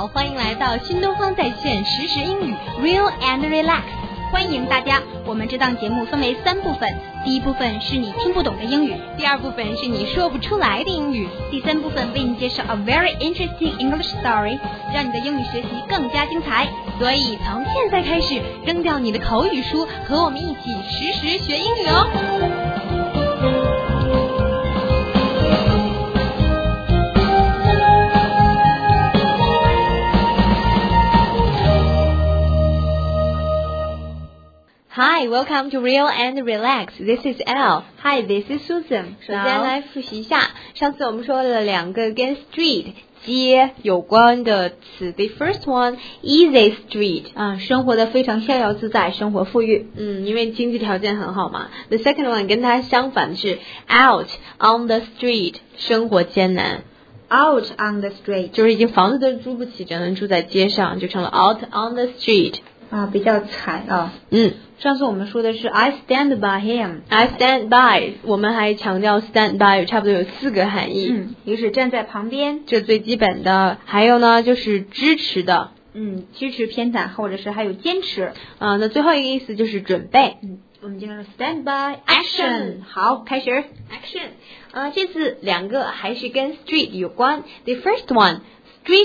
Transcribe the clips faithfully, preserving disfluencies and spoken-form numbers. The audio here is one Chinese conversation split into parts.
好，欢迎来到新东方在线实时英语 Real and Relax， 欢迎大家。我们这档节目分为三部分，第一部分是你听不懂的英语，第二部分是你说不出来的英语，第三部分为你介绍 a very interesting English story， 让你的英语学习更加精彩。所以从现在开始，扔掉你的口语书，和我们一起实时学英语哦。Hi, welcome to Real and Relax. This is Elle. Hi, this is Susan. 首先来复习一下，上次我们说了两个跟 street 街有关的词。The first one, easy street. 啊，生活的非常逍遥自在，生活富裕。 嗯，因为经济条件很好嘛。The second one 跟它相反的是 out on the street， 生活艰难。 Out on the street 就是已经房子都租不起，只能住在街上，就成了 out on the street。 啊，比较惨啊。 嗯， 上次我们说的是 I stand by him。 I stand by， 我们还强调 stand by 差不多有四个含义。 嗯，一个是站在旁边， 这最基本的，还有呢就是支持的。 嗯，支持偏袒，或者是还有坚持。 啊，那最后一个意思就是准备。 嗯，我们经常说 stand by action。好，开始 action。啊，这次两个还是跟 street 有关。The first one, street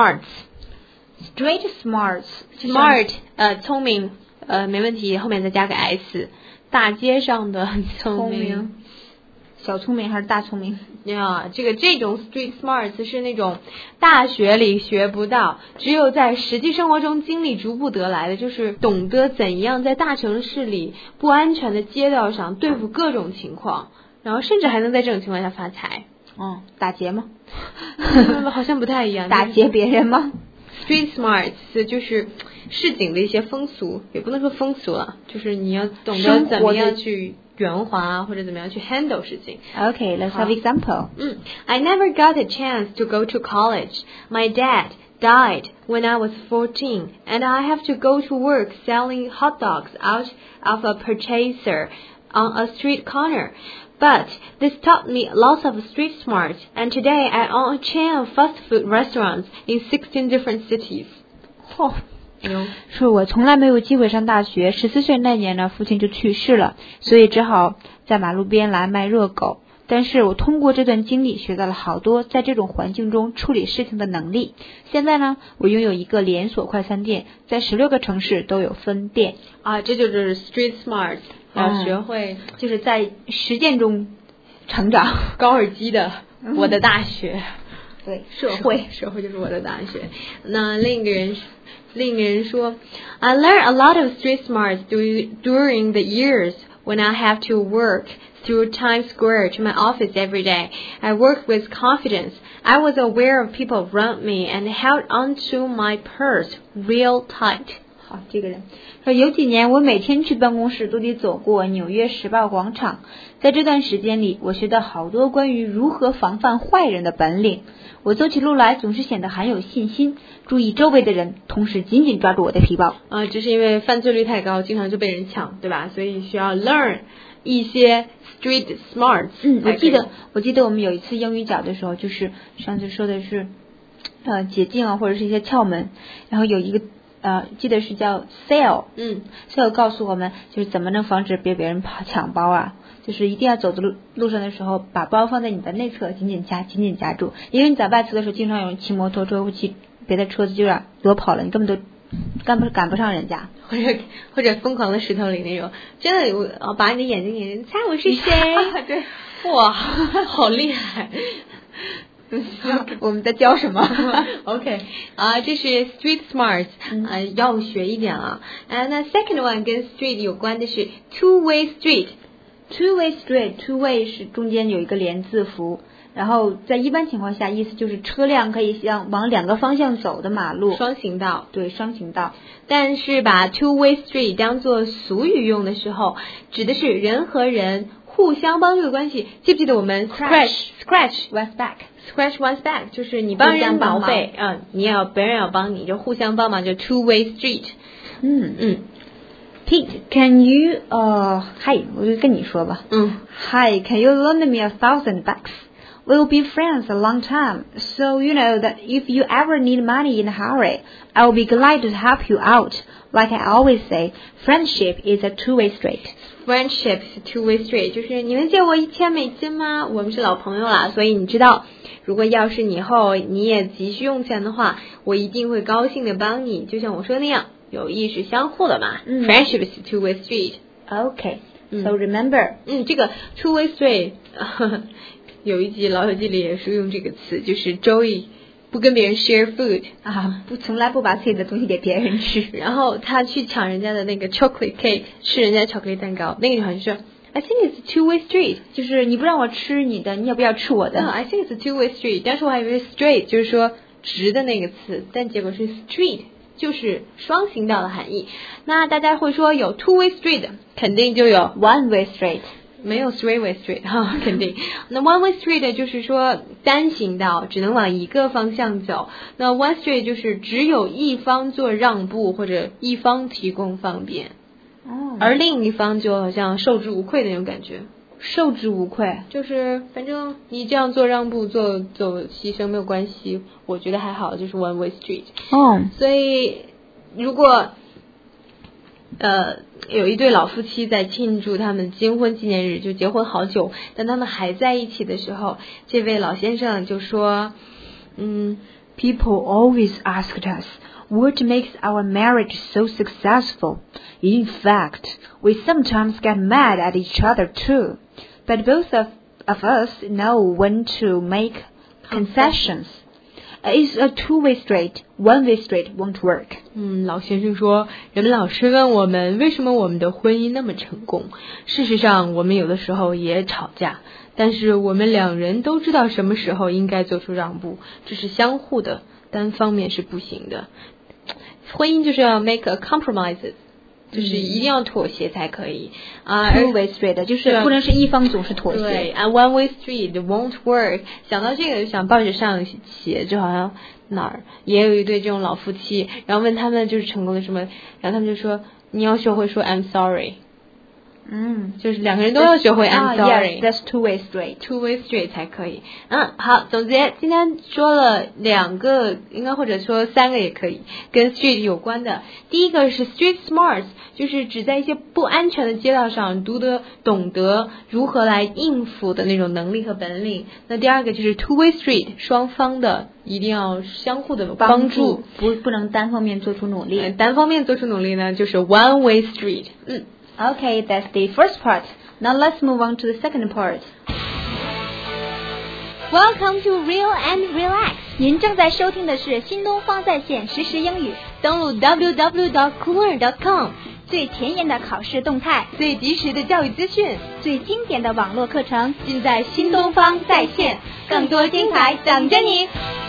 smarts。Street smarts，smart 呃聪明呃没问题，后面再加个 s， 大街上的聪明， 聪明小聪明还是大聪明呀？这个这种 street smarts 是那种大学里学不到，只有在实际生活中经历逐步得来的，就是懂得怎样在大城市里不安全的街道上对付各种情况，然后甚至还能在这种情况下发财。 嗯，打劫吗？ 好像不太一样。 打劫别人吗 ？Street smarts 就是市井的一些风俗，也不能说风俗了，就是你要懂得怎么样去圆滑或者怎么样去 handle 事情。 Okay, let's have example. 嗯 I never got a chance to go to college. My dad died when I was fourteen, and I have to go to work selling hot dogs out of a purchaser on a street corner.But this taught me lots of street smarts, and today I own a chain of fast food restaurants in sixteen different cities. 哦，说我从来没有机会上大学，十四岁那年呢，父亲就去世了，所以只好在马路边来卖热狗。但是我通过这段经历学到了好多在这种环境中处理事情的能力。现在呢，我拥有一个连锁快餐店，在十六个城市都有分店。 啊，这就是 street smart。要学会、 嗯、就是在实践中成长。 高尔基的、嗯、我的大学， 对，社会社会就是我的大学。那另一个人另一个人说 I learned a lot of street smarts during the years when I have to work through Times Square to my office every day. I worked with confidence. I was aware of people around me and held onto my purse real tight. 好，这个人说有几年我每天去办公室都得走过纽约时报广场，在这段时间里我学到好多关于如何防范坏人的本领。我走起路来总是显得很有信心，注意周围的人，同时紧紧抓住我的皮包。 啊，这是因为犯罪率太高，经常就被人抢，对吧？所以需要 learn 一些 street smarts。 嗯，我记得我记得我们有一次英语讲的时候，就是上次说的是呃捷径啊，或者是一些窍门，然后有一个呃，记得是叫 sale， 嗯 ，sale 告诉我们就是怎么能防止别别人跑抢包啊，就是一定要走的路路上的时候，把包放在你的内侧，紧紧夹，紧紧夹住，因为你在外侧的时候，经常有人骑摩托车或骑别的车子就让躲跑了，你根本都赶不赶不上人家， 或者或者疯狂的石头里那种，真的我把你的眼睛眼睛，猜我是谁？ 对， 哇，好厉害。 我们在教什么 ？OK 啊，这是 street smarts， 啊，要学一点啊。啊，那 second one 跟 street 有关的是 two way street。two way street，two way 是中间有一个连字符，然后在一般情况下，意思就是车辆可以向往两个方向走的马路， 双行道。 对，双行道。 但是把 two way street 当做俗语用的时候，指的是人和人互相帮助的关系。记不记得我们 scratch scratch one's back。Scratch one's back 就是你帮人毛背啊，你也要别人要帮你，就互相帮忙，就 two way street。 嗯嗯 ，Pete，can you 呃、uh, ，Hi， 我就跟你说吧。 嗯 ，Hi，can you loan me a thousand bucks？ We'll be friends a long time, so you know that if you ever need money in a hurry, I'll be glad to help you out. Like I always say, friendship is a two-way street. Friendship is a two-way street， 就是你能借我一千美金吗？我们是老朋友啦，所以你知道，如果要是以后你也急需用钱的话，我一定会高兴的帮你，就像我说那样，友谊是相互的嘛。嗯、Friendship is a two-way street。Okay, so remember， 嗯，这个 two-way street 有一集《老友记》里也是用这个词，就是 Joey 不跟别人 share food 啊，不从来不把自己的东西给别人吃， 然后他去抢人家的那个 chocolate cake， 吃人家巧克力蛋糕，那个好像是 I think it's a two-way street， 就是你不让我吃你的，你也不要吃我的。 No, I think it's a two-way street， 但是我还以为 straight 就是说直的那个词，但结果是 street， 就是双行道的含义。那大家会说有 two-way street， 肯定就有 one-way street。 没有 three-way street 哈，肯定。那 one-way street 就是说单行道，只能往一个方向走。那 one street 就是只有一方做让步或者一方提供方便， 哦， 而另一方就好像受之无愧的那种感觉。 受之无愧， 就是反正你这样做让步、做做牺牲没有关系，我觉得还好，就是 one-way street。 哦， 所以如果呃，有一对老夫妻在庆祝他们金婚纪念日，就结婚好久，但他们还在一起的时候，这位老先生就说，嗯 ，People always asked us what makes our marriage so successful. In fact, we sometimes get mad at each other too, but both of of us know when to make concessions.It's a two-way street. One-way street won't work. 嗯，老先生说，人们老是问我们为什么我们的婚姻那么成功。事实上，我们有的时候也吵架，但是我们两人都知道什么时候应该做出让步，这是相互的，单方面是不行的。婚姻就是要 make a compromises。就是一定要妥协才可以啊。 Two way street 就是不能是一方总是妥协。 对 ，and one way street won't work。想到这个就想抱着上写，就好像哪儿也有一对这种老夫妻，然后问他们就是成功的什么，然后他们就说你要学会说 I'm sorry。 嗯， 就是两个人都要学会 I'm sorry。 Yes, that's two way street. Two way street 才可以。嗯，好，总结今天说了两个，应该或者说三个也可以，跟 street 有关的。第一个是 street smarts， 就是指在一些不安全的街道上读得懂得如何来应付的那种能力和本领。那第二个就是 two way street， 双方的一定要相互的帮助， 不不能单方面做出努力。 嗯、单方面做出努力呢，就是 one way street。嗯。 Okay, that's the first part. Now let's move on to the second part. Welcome to Real and Relax. 您正在收听的是新东方在线实时英语。 登录 double-u double-u double-u dot coolearn dot com， 最前沿的考试动态， 最及时的教育资讯， 最经典的网络课程， 尽在新东方在线。更多精彩等着你。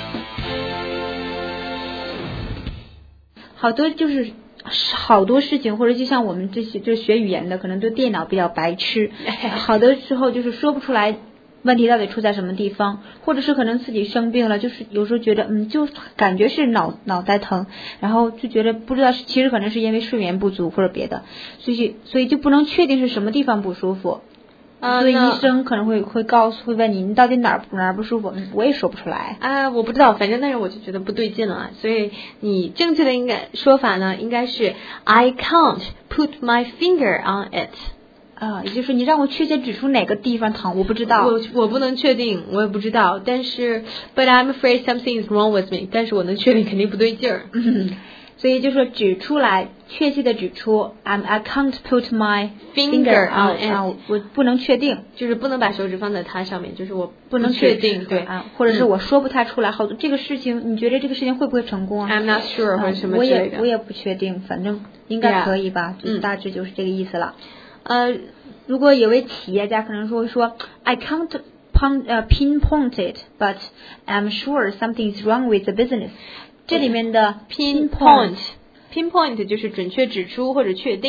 好多就是。好多事情，或者就像我们这些就是学语言的，可能对电脑比较白痴，好多时候就是说不出来问题到底出在什么地方，或者是可能自己生病了，就是有时候觉得嗯，就感觉是脑脑袋疼，然后就觉得不知道，其实可能是因为睡眠不足或者别的，所以所以就不能确定是什么地方不舒服。 啊， 所以医生可能会会告诉会问你，你到底哪儿哪儿不舒服？嗯，我也说不出来。 啊，我不知道，反正那时候我就觉得不对劲了，所以你正确的应该说法呢，应该是 I can't put my finger on it。 啊，也就是说你让我确切指出哪个地方疼，我不知道。 我我不能确定，我也不知道，但是 But I'm afraid something is wrong with me。但是我能确定肯定不对劲儿。 嗯。所以就说指出来，确切的指出 ，I'm I can't put my finger on it， 我不能确定， 就是不能把手指放在它上面，就是我不能确定，对啊，或者是我说不太出来，好多这个事情，你觉得这个事情会不会成功啊 ？I'm not sure 或者什么之类的， 我也我也不确定，反正应该可以吧，就大致就是这个意思了。呃，如果有位企业家可能说说 I can't pin 呃 pinpoint it，but I'm sure something is wrong with the business。这里面的 pinpoint pinpoint 就是准确指出或者确定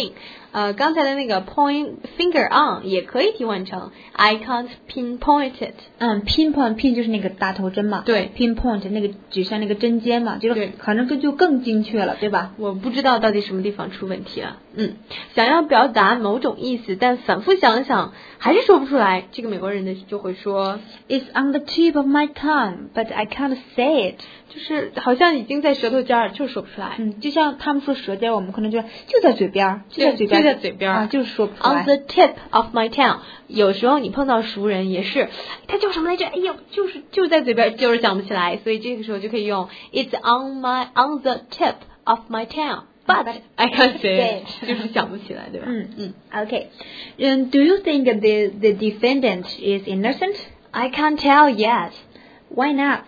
呃，刚才的那个 point finger on 也可以替换成 I can't pinpoint it。 嗯 ，pinpoint pin 就是那个打头针嘛。 对 ，pinpoint 那个指向那个针尖嘛，就是对可能更就更精确了，对吧？ 我不知道到底什么地方出问题了。嗯，想要表达某种意思，但反复想想还是说不出来，这个美国人呢就会说 It's on the tip of my tongue, but I can't say it。 就是好像已经在舌头尖儿，就是说不出来。 嗯，就像他们说舌尖，我们可能就就在嘴边，就在嘴边， 就在嘴边啊，就是说不出来。 On the tip of my tongue， 有时候你碰到熟人也是，他叫什么来着？哎呦，就是就在嘴边，就是想不起来，所以这个时候就可以用 It's on my on the tip of my tongue。But I can't say it， 就是想不起来，对吧？ 嗯嗯 ，OK。嗯 ，Do you think the the defendant is innocent? I can't tell yet. Why not?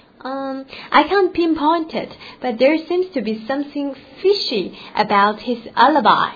Um, I can't pinpoint it, but there seems to be something fishy about his alibi.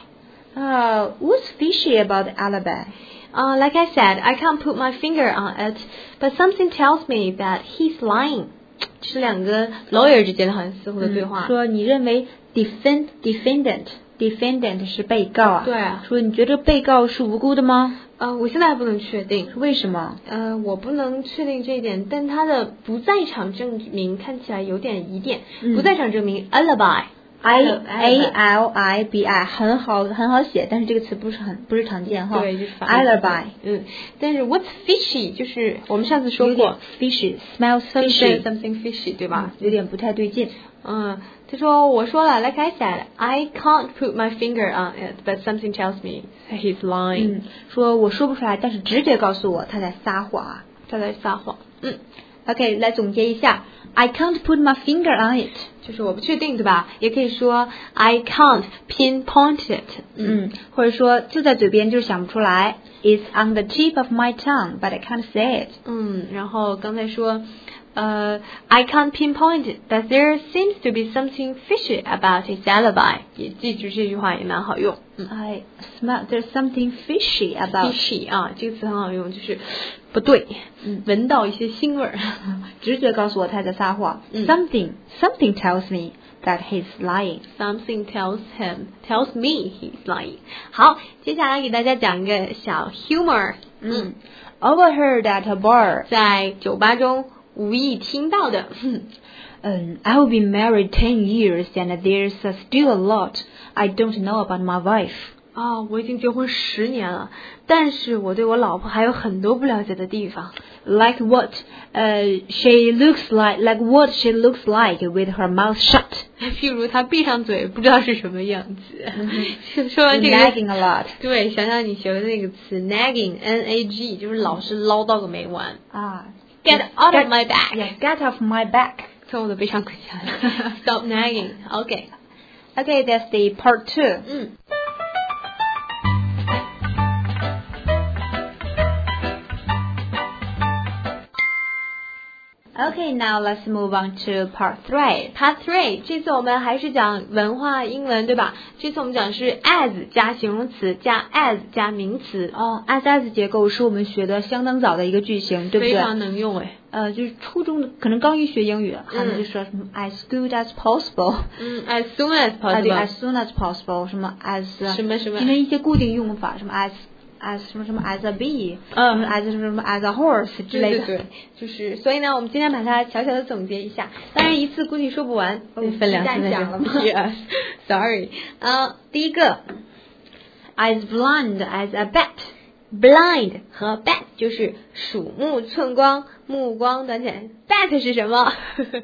Uh, what's fishy about the alibi? Uh, like I said, I can't put my finger on it, but something tells me that he's lying. 这是两个 lawyer 之间的好像似乎的对话。 嗯、说你认为 defend defendant defendant 是被告啊？ 对啊。 说你觉得被告是无辜的吗？ 呃，我现在还不能确定， 为什么？ 呃，我不能确定这一点，但他的不在场证明看起来有点疑点。嗯、不在场证明 alibi。I A L I B I 很好很好写，但是这个词不是很不是常见哈。 对，就是 alibi。 嗯，但是 what's fishy 就是我们上次说过 fishy smells fishy something fishy 对吧？ 嗯、有点不太对劲。 嗯，他说我说了 like I said I can't put my finger on it but something tells me he's lying。 嗯，说我说不出来，但是直觉告诉我他在撒谎啊， 他在撒谎。嗯 ，OK， 来总结一下 ，I can't put my finger on it。 就是我不确定，对吧？也可以说 I can't pinpoint it， 嗯，或者说就在嘴边，就是想不出来。It's on the tip of my tongue, but I can't say it。 嗯，然后刚才说，呃 I can't pinpoint it, but there seems to be something fishy about his alibi。也记住这句话也蛮好用。 嗯 I smell there's something fishy about fishy 啊，这个词很好用，就是不对，嗯，闻到一些腥味儿， 直觉告诉我他在撒谎。 嗯、 something something tells me that he's lying. Something tells him tells me he's lying. 好，接下来给大家讲一个小 humor。 嗯 ，Overheard at a bar， 在酒吧中无意听到的。 嗯 ，I've been married ten years and there's still a lot I don't know about my wife. 啊、哦，我已经结婚十年了，但是我对我老婆还有很多不了解的地方。 Like what? Uh, she looks like like what she looks like with her mouth shut. 譬如她闭上嘴，不知道是什么样子。 Mm-hmm. 说完这个 nagging a lot. 对，想想你学的那个词 nagging N A G， 就是老是唠叨个没完啊。 Get out of my back. Yeah, get off my back. 从我的背上滚下来。Stop nagging. Okay. Okay, that's the part two. 嗯。 Okay, now let's move on to part three. Part three， 这次我们还是讲文化英文，对吧？这次我们讲是 as 加形容词加 as 加名词。 哦 ，as as 结构是我们学的相当早的一个句型，对不对？ 非常能用诶。 呃，就是初中的，可能刚一学英语，他们就说什么 as good as possible， 嗯 ，as soon as possible， 对 as soon as possible， 什么 as 什么什么， 因为一些固定用法，什么 as as 什么什么 as a bee， 嗯 ，as 什么什么 as a horse 之类的， 对对对，就是所以呢，我们今天把它小小的总结一下，当然一次估计说不完，分两次讲了吗 ？Yes， sorry， 啊，第一个 as blind as a bat。Blind 和 bat 就是鼠目寸光，目光短浅。bat 是什么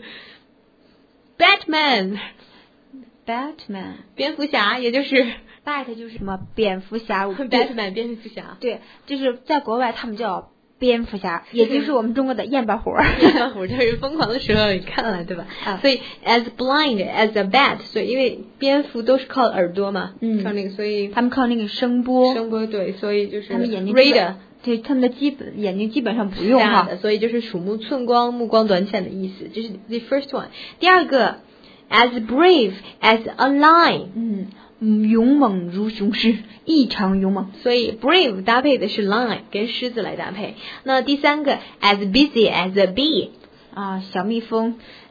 ？Batman， Batman， 蝙蝠侠，也就是 bat 就是什么蝙蝠侠 ，Batman 蝙蝠侠。 对，就是在国外他们叫蝙蝠侠，也就是我们中国的燕巴虎。 燕巴虎就是疯狂的时候你看了对吧？啊、所以 as blind as a bat， 所以因为蝙蝠都是靠耳朵嘛， 嗯， 靠那个，所以他们靠那个声波， 声波对，所以就是他们眼睛 radar， 对，他们的基本眼睛基本上不用哈， 所以就是鼠目寸光，目光短浅的意思，这是 the first one。第二个 as brave as a lion， 嗯。嗯，勇猛如雄狮，异常勇猛。 所以 brave 搭配的是 lion， 跟狮子来搭配。那第三个 as busy as a bee， 啊，小蜜蜂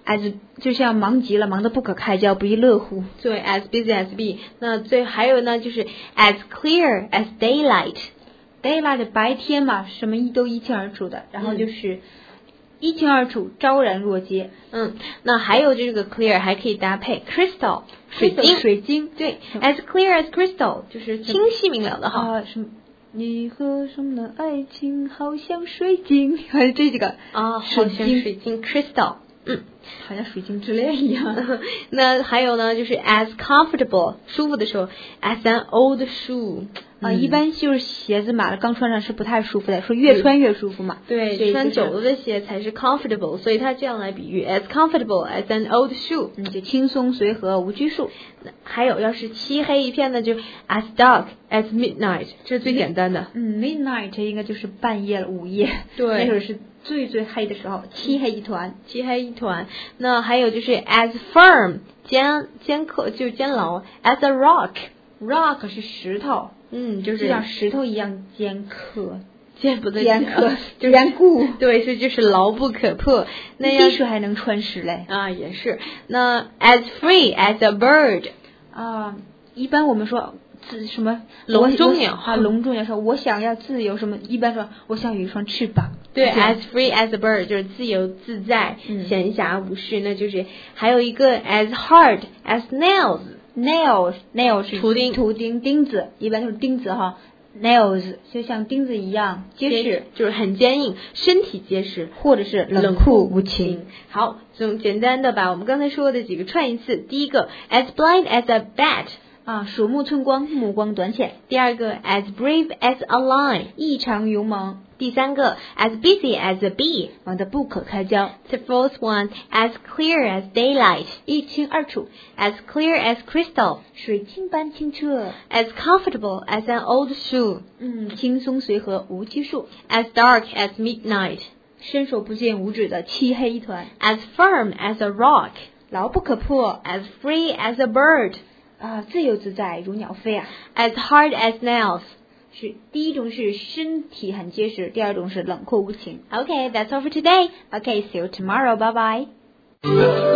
as 就像忙极了，忙得不可开交，不亦乐乎。 对 as busy as bee。那最还有呢，就是 as clear as daylight。daylight 白天嘛，什么一都一清二楚的，然后就是。嗯一清二楚，昭然若揭。 嗯，那还有这个 clear 还可以搭配 crystal 水晶， 水晶对 ，as clear as crystal 就是清晰明了的哈。 啊，什么？你和什么的爱情好像水晶，还是这几个啊？好像水晶 crystal， 嗯， 好像水晶之恋一样。 那还有呢，就是 as comfortable 舒服的时候 ，as an old shoe。 啊、嗯，一般就是鞋子嘛，刚穿上是不太舒服的，说越穿越舒服嘛。 对，对穿久了的鞋才是 comfortable， 所以它这样来比喻 as comfortable as an old shoe， 嗯，就轻松随和无拘束。 还有要是漆黑一片的，就 as dark as midnight， 这是最简单的。 嗯 ，midnight 应该就是半夜了，午夜。 对， 那会儿是最最黑的时候，漆黑一团， 漆黑一团。那还有就是 as firm 坚坚刻，就是坚牢 as a rock，rock 是石头。 嗯，就是像石头一样坚刻， 坚不对， 坚刻， 坚固。 对，是就是牢不可破。那滴水还能穿石嘞啊，也是。那 as free as a bird 啊，一般我们说自什么笼中鸟啊，笼中鸟说我想要自由什么，一般说我想有一双翅膀。 对 ，as free as a bird 就是自由自在、 嗯、 闲暇无事。那就是还有一个 as hard as nails。nails nails 是图钉图钉钉子，一般都是钉子哈。nails 就像钉子一样结实， 就是很坚硬，身体结实， 或者是冷酷无情。 好，就简单的把我们刚才说的几个串一次。第一个 as blind as a bat 啊，鼠目寸光，目光短浅。 第二个 as brave as a lion 异常勇猛。 第三个 as busy as a bee 忙得不可开交。 The fourth one as clear as daylight 一清二楚。 as clear as crystal 水晶般清澈。 as comfortable as an old shoe 嗯，轻松随和无拘束。 as dark as midnight 伸手不见五指的漆黑一团。 as firm as a rock 牢不可破。 as free as a bird 啊，自由自在如鸟飞啊。 as hard as nails 是第一种是身体很结实，第二种是冷酷无情。 Okay, that's all for today. Okay, see you tomorrow. Bye bye.